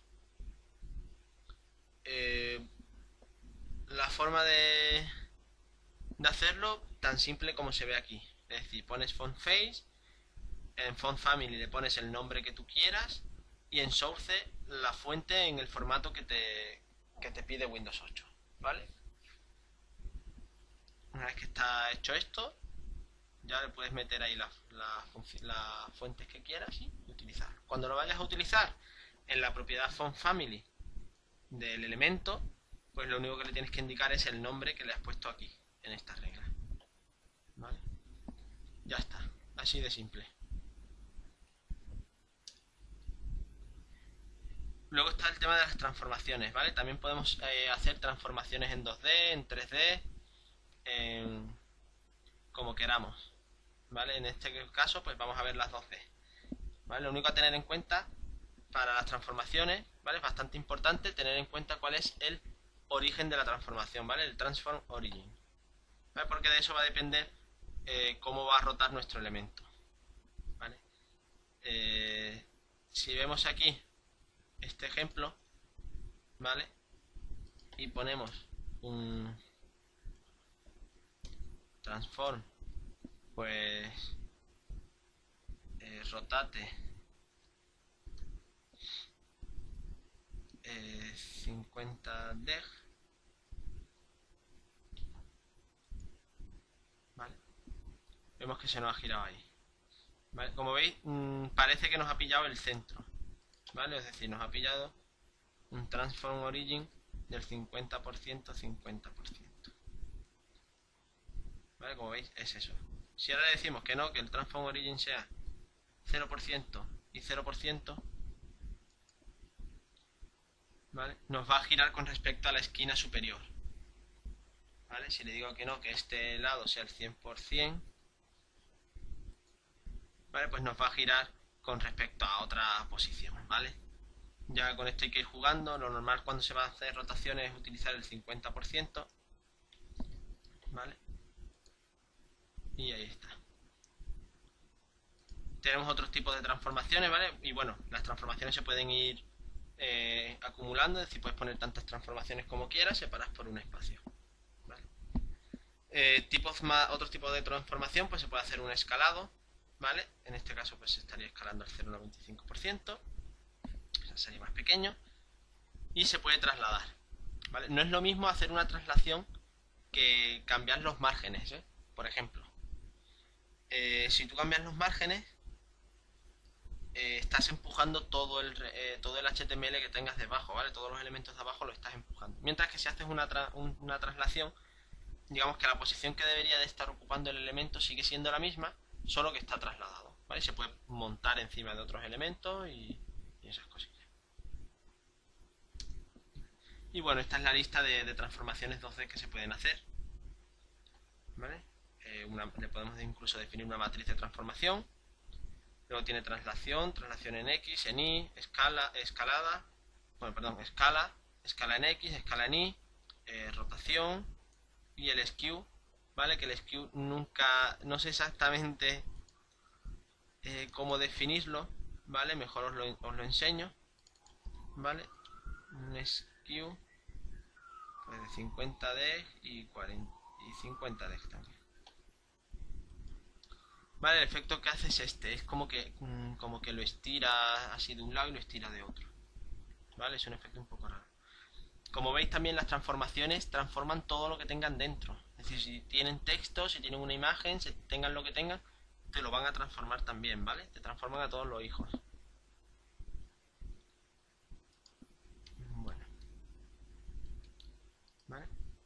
Eh, la forma de, de hacerlo, tan simple como se ve aquí. Es decir, pones font face, en font family le pones el nombre que tú quieras, y en source la fuente en el formato que te, que te pide Windows ocho, ¿vale? Una vez que está hecho esto, ya le puedes meter ahí las la, la fuentes que quieras y utilizar. Cuando lo vayas a utilizar en la propiedad font family del elemento, pues lo único que le tienes que indicar es el nombre que le has puesto aquí, en esta regla. ¿Vale? Ya está, así de simple. Luego está el tema de las transformaciones, ¿vale? También podemos eh, hacer transformaciones en dos D, en tres D, en... como queramos, ¿vale? En este caso, pues vamos a ver las dos D, ¿vale? Lo único a tener en cuenta para las transformaciones, ¿vale? Es bastante importante tener en cuenta cuál es el origen de la transformación, ¿vale? El transform origin, ¿vale? Porque de eso va a depender eh, cómo va a rotar nuestro elemento, ¿vale? Eh, si vemos aquí este ejemplo, ¿vale? Y ponemos un transform, pues eh, rotate eh, cincuenta deg, ¿vale? Vemos que se nos ha girado ahí, ¿vale? Como veis, mmm, parece que nos ha pillado el centro, ¿vale? Es decir, nos ha pillado un transform origin del cincuenta por ciento, cincuenta por ciento, ¿vale? Como veis, es eso. Si ahora le decimos que no, que el transform origin sea cero por ciento y cero por ciento, ¿vale? Nos va a girar con respecto a la esquina superior, ¿vale? Si le digo que no, que este lado sea el cien por ciento, ¿vale? Pues nos va a girar con respecto a otra posición, ¿vale? Ya con esto hay que ir jugando. Lo normal cuando se va a hacer rotaciones es utilizar el cincuenta por ciento, ¿vale? Y ahí está. Tenemos otros tipos de transformaciones, ¿vale? Y bueno, las transformaciones se pueden ir eh, acumulando, es decir, puedes poner tantas transformaciones como quieras, separadas por un espacio, ¿vale? Eh, tipos más, otros tipos de transformación, pues se puede hacer un escalado, ¿vale? En este caso pues se estaría escalando al cero coma noventa y cinco por ciento, o sea, sería más pequeño, y se puede trasladar, ¿vale? No es lo mismo hacer una traslación que cambiar los márgenes, ¿eh? Por ejemplo, eh, si tú cambias los márgenes, eh, estás empujando todo el, eh, todo el H T M L que tengas debajo, ¿vale? Todos los elementos de abajo lo estás empujando. Mientras que si haces una, tra un, una traslación, digamos que la posición que debería de estar ocupando el elemento sigue siendo la misma, solo que está trasladado, ¿vale? Se puede montar encima de otros elementos y, y esas cosillas. Y bueno, esta es la lista de, de transformaciones dos D que se pueden hacer, ¿vale? Eh, una, le podemos incluso definir una matriz de transformación. Luego tiene traslación, traslación en X, en Y, escala, escalada, bueno, perdón, escala, escala en X, escala en Y, eh, rotación y el skew, ¿vale? Que el skew nunca, no sé exactamente eh, cómo definirlo, ¿vale? Mejor os lo, os lo enseño, ¿vale? Un skew pues de cincuenta deg y, cuarenta, y cincuenta deg también. Vale, el efecto que hace es este, es como que, como que lo estira así de un lado y lo estira de otro, ¿vale? Es un efecto un poco raro. Como veis también las transformaciones transforman todo lo que tengan dentro, es decir, si tienen texto, si tienen una imagen, si tengan lo que tengan, te lo van a transformar también, ¿vale? Te transforman a todos los hijos. Bueno, ¿vale?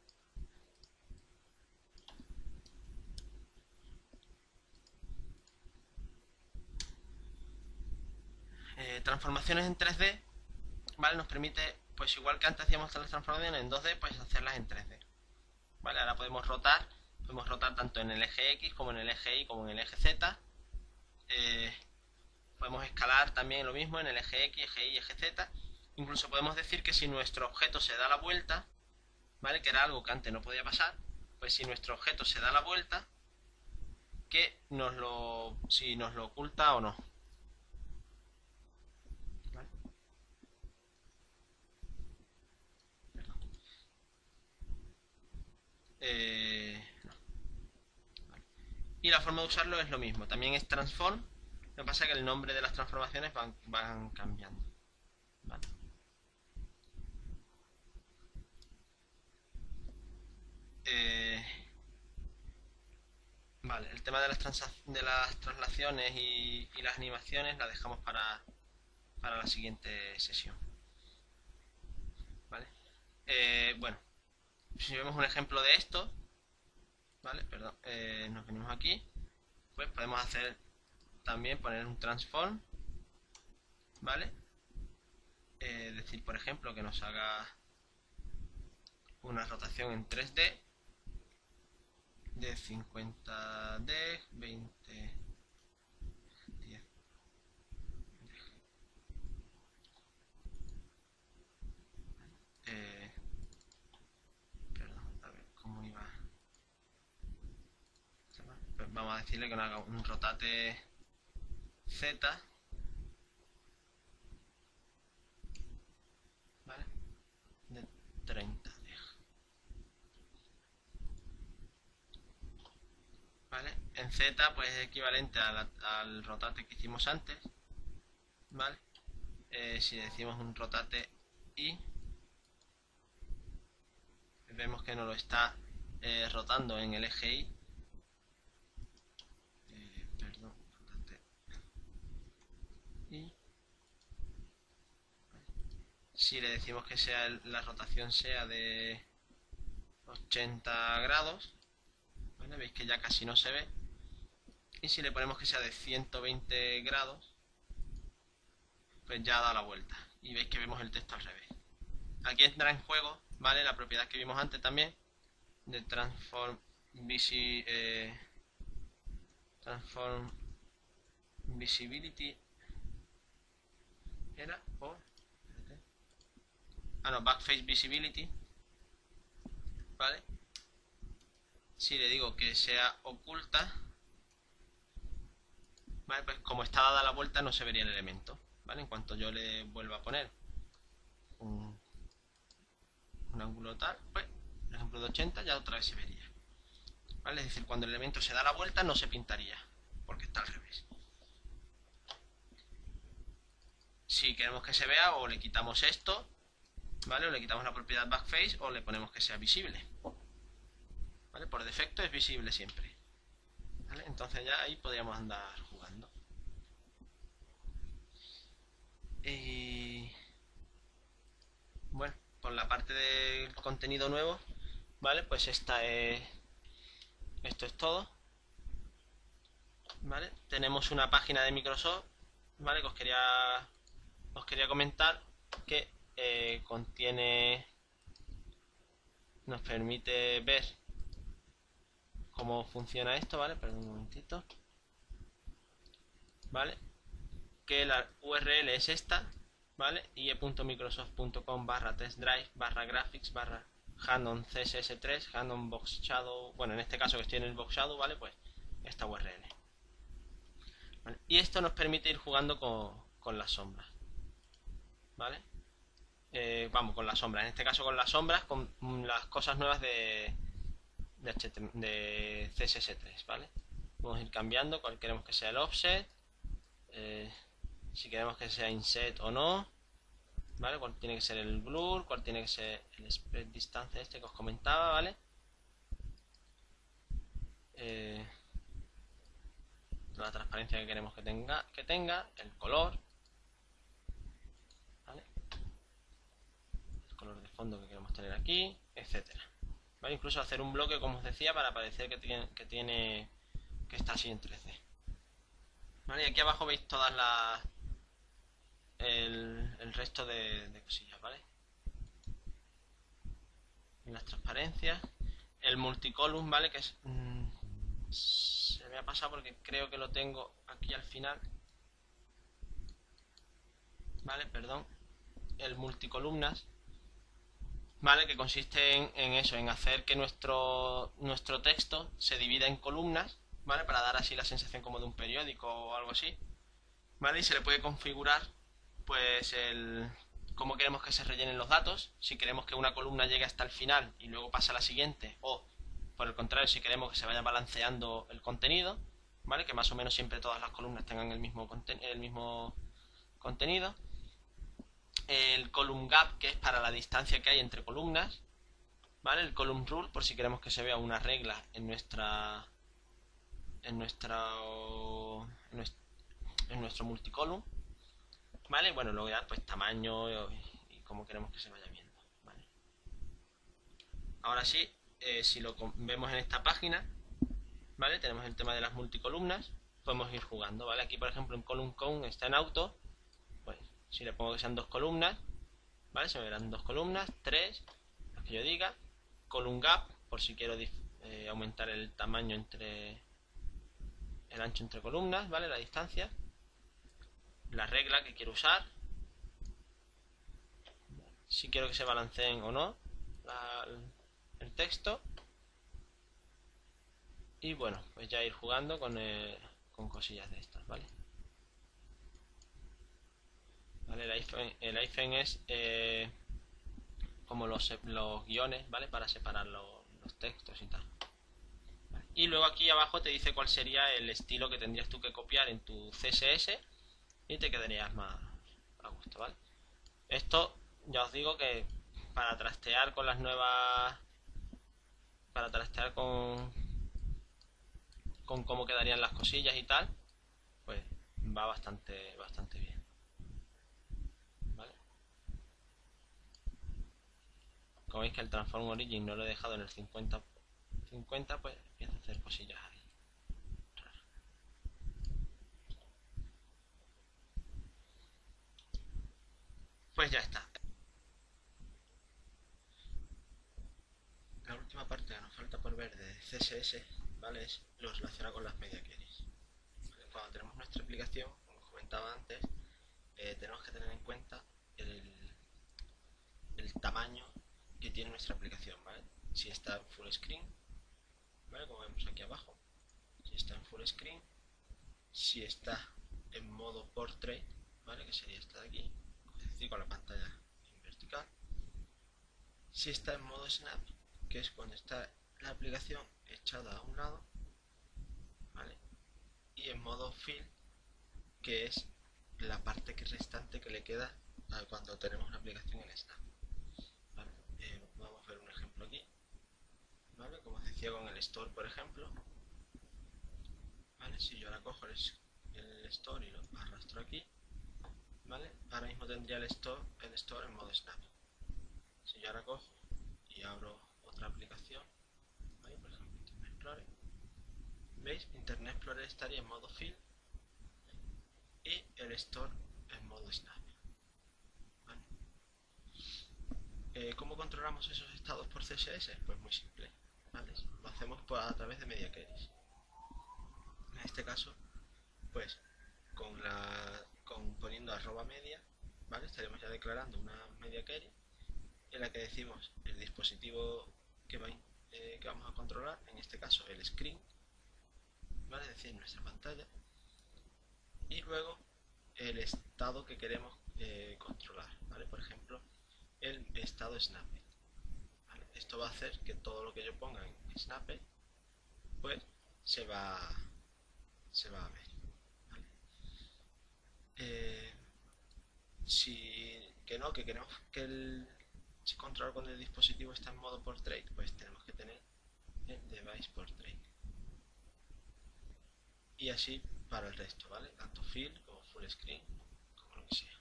Eh, transformaciones en tres D, ¿vale? Nos permite, pues igual que antes hacíamos las transformaciones en dos D, pues hacerlas en tres D, ¿vale? Ahora podemos rotar, podemos rotar tanto en el eje X como en el eje Y como en el eje Z. Eh, podemos escalar también lo mismo en el eje X, eje Y, eje Z. Incluso podemos decir que si nuestro objeto se da la vuelta, ¿vale? Que era algo que antes no podía pasar, pues si nuestro objeto se da la vuelta, que nos lo, si nos lo oculta o no. ¿Vale? Eh, no. Vale. Y la forma de usarlo es lo mismo, también es transform, lo que pasa es que el nombre de las transformaciones van, van cambiando. ¿vale? Eh, vale, el tema de las, de las traslaciones y, y las animaciones la dejamos para, para la siguiente sesión, ¿vale? Eh, bueno, si vemos un ejemplo de esto, ¿vale? Perdón, eh, nos venimos aquí, pues podemos hacer también poner un transform, ¿vale? Eh, decir, por ejemplo, que nos haga una rotación en tres D de cincuenta D, veinte, diez. Eh, perdón, a ver cómo iba. Pues vamos a decirle que nos haga un rotate Z, ¿vale? De treinta. ¿Vale? En Z pues es equivalente a la, al rotate que hicimos antes, ¿vale? Eh, si decimos un rotate Y, vemos que nos lo está eh, rotando en el eje Y. Eh, perdón, rotate Y. Si le decimos que sea el, la rotación sea de ochenta grados, ¿vale? Veis que ya casi no se ve. Y si le ponemos que sea de ciento veinte grados, pues ya da la vuelta. Y veis que vemos el texto al revés. Aquí entra en juego, ¿vale? La propiedad que vimos antes también, de transform, visi, eh, transform visibility. ¿Era? O... Ah, no, backface visibility. ¿Vale? Si le digo que sea oculta, ¿vale? Pues como está dada la vuelta no se vería el elemento, ¿vale? En cuanto yo le vuelva a poner un, un ángulo tal, pues, por ejemplo de ochenta, ya otra vez se vería, ¿vale? Es decir, cuando el elemento se da la vuelta no se pintaría, porque está al revés. Si queremos que se vea, o le quitamos esto, ¿vale? O le quitamos la propiedad backface, o le ponemos que sea visible, ¿vale? Por defecto es visible siempre, ¿vale? Entonces ya ahí podríamos andar jugando. Y bueno, por la parte del contenido nuevo, ¿vale? Pues esta es... esto es todo, ¿vale? Tenemos una página de Microsoft, ¿vale? Que os quería, os quería comentar que eh, contiene... nos permite ver cómo funciona esto, ¿vale? Perdón un momentito, ¿vale? Que la U R L es esta, ¿vale? i e punto microsoft punto com barra testdrive barra graphics barra handon C S S tres handon box shadow. Bueno, en este caso que estoy en el box shadow, ¿vale? Pues esta U R L, ¿vale? Y esto nos permite ir jugando con, con las sombras, ¿vale? Eh, vamos, con las sombras, en este caso con las sombras, con las cosas nuevas de, de, de C S S tres, ¿vale? Vamos a ir cambiando cuál queremos que sea el offset, eh, si queremos que sea inset o no, ¿vale? Cuál tiene que ser el blur, cuál tiene que ser el spread distance este que os comentaba, ¿vale? Eh, la transparencia que queremos que tenga, que tenga, el color, ¿vale? El color de fondo que queremos tener aquí, etcétera, ¿vale? Incluso hacer un bloque, como os decía, para parecer que tiene que, tiene, que está así en tres D, ¿vale? Y aquí abajo veis todas las el, el resto de, de cosillas, ¿vale? En las transparencias, el multicolumn, ¿vale? Que es mmm, se me ha pasado porque creo que lo tengo aquí al final, ¿vale? Perdón. El multicolumnas, ¿vale? Que consiste en, en eso, en hacer que nuestro, nuestro texto se divida en columnas, ¿vale? Para dar así la sensación como de un periódico o algo así, ¿vale? Y se le puede configurar pues el cómo queremos que se rellenen los datos, si queremos que una columna llegue hasta el final y luego pase a la siguiente, o por el contrario, si queremos que se vaya balanceando el contenido, ¿vale? Que más o menos siempre todas las columnas tengan el mismo, conten el mismo contenido. el column gap, que es para la distancia que hay entre columnas, ¿vale? El column rule, por si queremos que se vea una regla en nuestra en nuestra en nuestro, en nuestro multicolumn, ¿vale? Bueno, luego ya pues tamaño y, y cómo queremos que se vaya viendo, ¿vale? Ahora sí, eh, si lo vemos en esta página, ¿vale? Tenemos el tema de las multicolumnas, podemos ir jugando, ¿vale? Aquí por ejemplo en column count está en auto, pues si le pongo que sean dos columnas, ¿vale? Se me verán dos columnas, tres, las que yo diga. Column gap, por si quiero eh, aumentar el tamaño entre el ancho entre columnas, ¿vale? La distancia. La regla que quiero usar, si quiero que se balanceen o no la, el texto. Y bueno, pues ya ir jugando con, el, con cosillas de estas, ¿vale? ¿Vale? El iPhone, el iPhone es eh, como los, los guiones, ¿vale? Para separar los, los textos y tal. ¿Vale? Y luego aquí abajo te dice cuál sería el estilo que tendrías tú que copiar en tu C S S y te quedarías más a gusto, ¿vale? Esto ya os digo que para trastear con las nuevas, para trastear con con cómo quedarían las cosillas y tal, pues va bastante bastante bien, ¿vale? Como veis que el Transform Origin no lo he dejado en el cincuenta cincuenta, pues empieza a hacer cosillas ahí raras. Pues ya está. La última parte que nos falta por ver de C S S, ¿vale? Es lo relacionado con las media queries. ¿Vale? Cuando tenemos nuestra aplicación, como os comentaba antes, eh, tenemos que tener en cuenta el, el tamaño que tiene nuestra aplicación, ¿vale? Si está en full screen, ¿vale? Como vemos aquí abajo, si está en full screen, si está en modo portrait, ¿vale? Que sería esta de aquí, es decir, con la pantalla en vertical. Si está en modo snap, que es cuando está la aplicación echada a un lado, ¿vale? Y en modo fill, que es la parte que restante que le queda a cuando tenemos la aplicación en snap, ¿vale? Eh, vamos a ver un ejemplo aquí, ¿vale? Como os decía con el store, por ejemplo, ¿vale? Si yo ahora cojo el, el store y lo arrastro aquí, ¿vale? Ahora mismo tendría el store, el store en modo snap. Si yo ahora cojo y abro otra aplicación, ¿vale? Por ejemplo Internet Explorer, ¿veis? Internet Explorer estaría en modo fill y el store en modo snap, ¿vale? Eh, ¿Cómo controlamos esos estados por C S S? Pues muy simple, ¿vale? Lo hacemos por, a través de media queries. En este caso, pues con la con poniendo arroba media, ¿vale? Estaremos ya declarando una media query en la que decimos el dispositivo que, va, eh, que vamos a controlar, en este caso el screen, ¿vale? Es decir, nuestra pantalla, y luego el estado que queremos eh, controlar, ¿vale? Por ejemplo, el estado Snapit, ¿vale? Esto va a hacer que todo lo que yo ponga en Snapit, pues se va, se va a ver, ¿vale? Eh, si que no, que queremos que el si controlar cuando el dispositivo está en modo portrait, pues tenemos que tener el device portrait. Y así para el resto, ¿vale? Tanto fill como full screen, como lo que sea.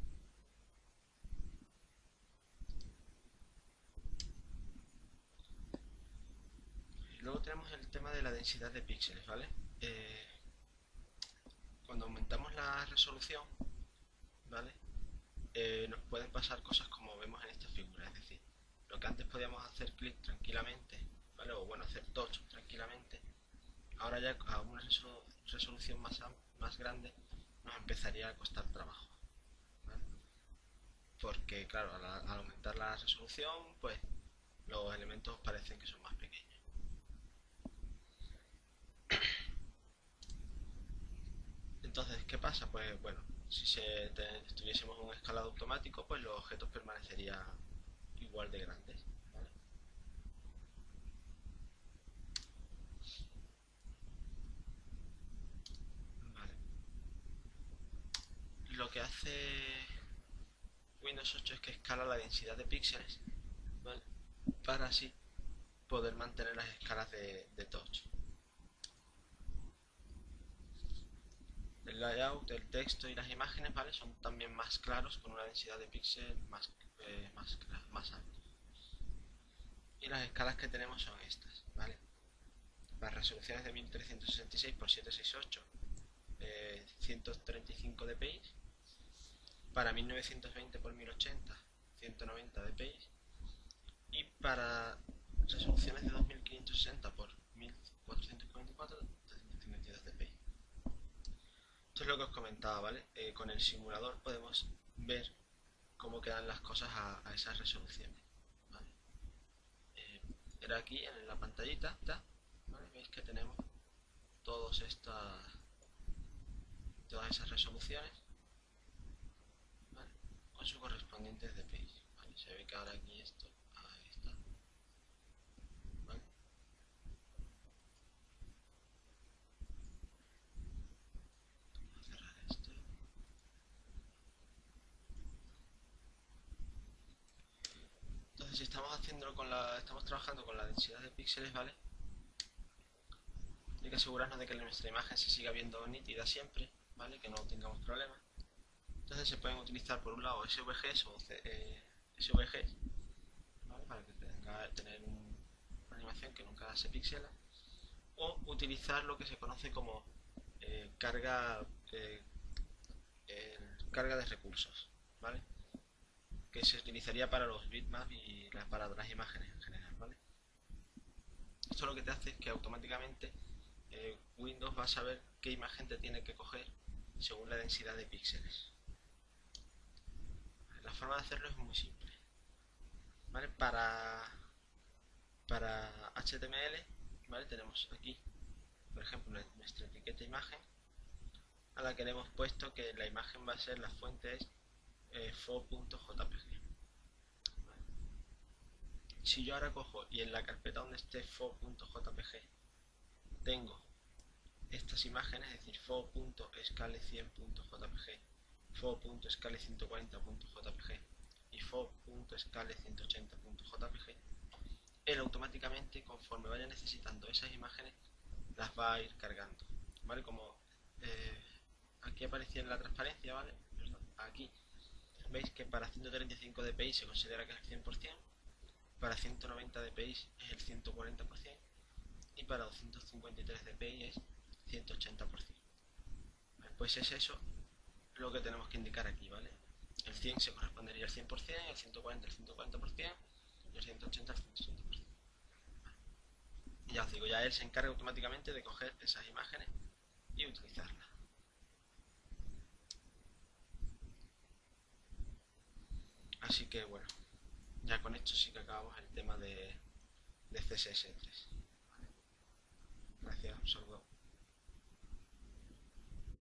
Luego tenemos el tema de la densidad de píxeles, ¿vale? Eh, cuando aumentamos la resolución, ¿vale? Eh, nos pueden pasar cosas como vemos en esta figura, es decir, lo que antes podíamos hacer clic tranquilamente, ¿vale? O bueno, hacer touch tranquilamente, ahora ya a una resolución más, más grande nos empezaría a costar trabajo, ¿vale? Porque claro, al, al aumentar la resolución, pues los elementos parecen que son más pequeños. Entonces, ¿qué pasa? Pues bueno, si se tuviésemos un escalado automático, pues los objetos permanecerían igual de grandes, ¿vale? Vale. Lo que hace Windows ocho es que escala la densidad de píxeles, ¿vale? Para así poder mantener las escalas de, de touch. El layout, el texto y las imágenes, ¿vale? Son también más claros, con una densidad de píxeles más, eh, más, más alta. Y las escalas que tenemos son estas, ¿vale? Las resoluciones de mil trescientos sesenta y seis por setecientos sesenta y ocho, eh, ciento treinta y cinco dpi. Para mil novecientos veinte por mil ochenta, ciento noventa dpi. Y para resoluciones de dos mil quinientos sesenta por mil cuatrocientos cuarenta y cuatro, trescientos cincuenta y dos dpi. Esto es lo que os comentaba, ¿vale? Eh, con el simulador podemos ver cómo quedan las cosas a, a esas resoluciones, ¿vale? Eh, era aquí en la pantallita, ¿vale? Veis que tenemos todas estas, todas esas resoluciones, ¿vale? Con sus correspondientes dpi, ¿vale? Se ve que ahora aquí esto, ahí está, ¿vale? Voy a cerrar esto. Entonces, si estamos haciéndolo con la, estamos trabajando con la densidad de píxeles, ¿vale? Hay que asegurarnos de que nuestra imagen se siga viendo nítida siempre, ¿vale? Que no tengamos problemas. Entonces se pueden utilizar por un lado S V Gs o eh, S V Gs, ¿vale? Para que tenga tener un, una animación que nunca se pixela, o utilizar lo que se conoce como eh, carga eh, carga de recursos, ¿vale? Que se utilizaría para los bitmaps y las, para las imágenes en general, ¿vale? Esto lo que te hace es que automáticamente eh, Windows va a saber qué imagen te tiene que coger según la densidad de píxeles. La forma de hacerlo es muy simple, ¿vale? Para, para H T M L, ¿vale? Tenemos aquí, por ejemplo, nuestra etiqueta imagen, a la que le hemos puesto que la imagen va a ser, la fuente es eh, fo.jpg. Si yo ahora cojo y en la carpeta donde esté fo.jpg tengo estas imágenes, es decir, fo.scale cien.jpg, fo.scale ciento cuarenta.jpg y fo.scale ciento ochenta.jpg, él automáticamente, conforme vaya necesitando esas imágenes, las va a ir cargando, ¿vale? Como eh, aquí aparecía en la transparencia, ¿vale? Perdón, aquí veis que para ciento treinta y cinco dpi se considera que es el cien por cien, para ciento noventa dpi es el ciento cuarenta por cien y para doscientos cincuenta y tres dpi es ciento ochenta por cien. Pues es eso lo que tenemos que indicar aquí, ¿vale? El cien se correspondería al cien por cien, el ciento cuarenta al ciento cuarenta por cien y el ciento ochenta al ciento ochenta por cien. Y ya os digo, ya él se encarga automáticamente de coger esas imágenes y utilizarlas. Así que bueno, ya con esto sí que acabamos el tema de, de C S S tres. ¿Vale? Gracias, un saludo.